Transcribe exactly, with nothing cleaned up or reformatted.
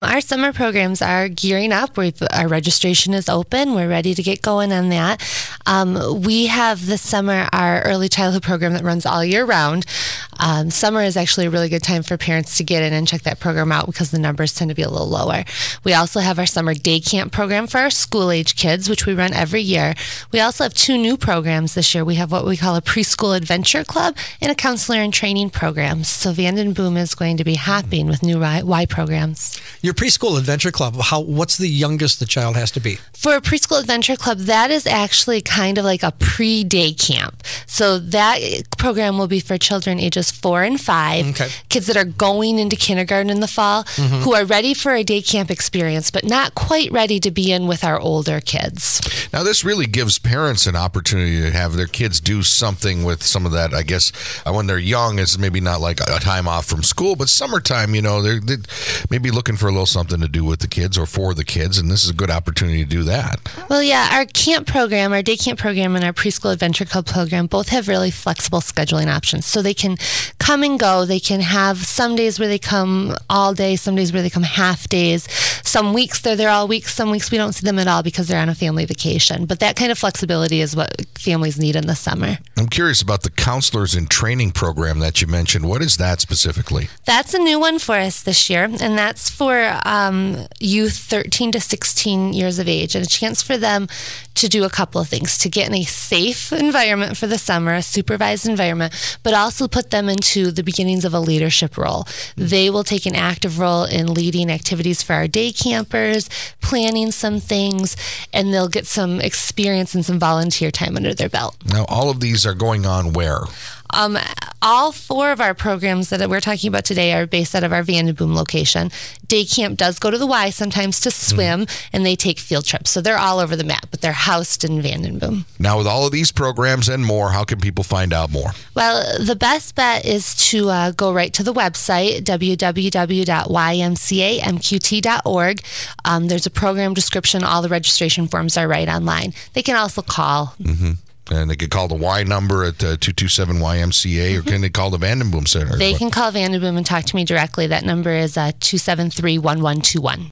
our summer programs are gearing up. We've, our registration is open. We're ready to get going on that. Um, we have this summer our early childhood program that runs all year round. Um, summer is actually a really good time for parents to get in and check that program out because the numbers tend to be a little lower. We also have our summer day camp program for our school-age kids, which we run every year. We also have two new programs this year. We have what we call a preschool adventure club and a counselor and training program. So Vanden Boom is going to be hopping with new Y programs. Your preschool adventure club, how what's the youngest the child has to be? For a preschool adventure club, that is actually kind of like a pre-day camp. So that program will be for children ages four and five, okay. kids that are going into kindergarten in the fall, mm-hmm. who are ready for a day camp experience, but not quite ready to be in with our older kids. Now, this really gives parents an opportunity to have their kids do something with some of that. I guess uh, when they're young, it's maybe not like a time off from school, but summertime, you know, they're, they're maybe looking for a little something to do with the kids or for the kids, and this is a good opportunity to do that. Well, yeah, our camp program, our day camp program, and our preschool adventure club program both have really flexible scheduling options. So they can come and go. They can have some days where they come all day, some days where they come half days. Some weeks they're there all week. Some weeks we don't see them at all because they're on a family vacation. But that kind of flexibility is what families need in the summer. I'm curious about the counselors in training program that you mentioned. What is that specifically? That's a new one for us this year, and that's for um, youth thirteen to sixteen years of age, and a chance for them to do a couple of things, to get in a safe environment for the summer, a supervised environment, but also put them into the beginnings of a leadership role. They will take an active role in leading activities for our day campers, planning some things, and they'll get some experience and some volunteer time under their belt. Now, all of these are going on where? Um, all four of our programs that we're talking about today are based out of our Vanden Boom location. Day camp does go to the Y sometimes to swim, mm. and they take field trips. So they're all over the map, but they're housed in Vanden Boom. Now, with all of these programs and more, how can people find out more? Well, the best bet is to uh, go right to the website, w w w dot y m c a m q t dot org. Um, there's a program description. All the registration forms are right online. They can also call. Mm-hmm. And they could call the Y number at uh, two two seven Y M C A, or can they call the Vanden Boom Center? They can call Vanden Boom and talk to me directly. That number is uh, two seven three, one one two one.